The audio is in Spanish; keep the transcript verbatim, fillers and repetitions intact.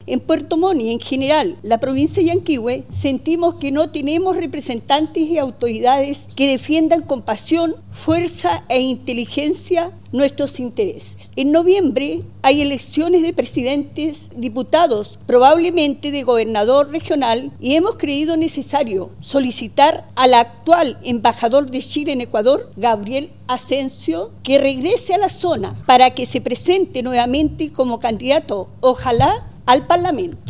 En Puerto Montt y en general la provincia de Yanquihue sentimos que no tenemos representantes y autoridades que defiendan con pasión, fuerza e inteligencia nuestros intereses. En noviembre hay elecciones de presidentes, diputados, probablemente de gobernador regional, y hemos creído necesario solicitar al actual embajador de Chile en Ecuador, Gabriel Asensio, que regrese a la zona para que se presente nuevamente como candidato, ojalá, al Parlamento.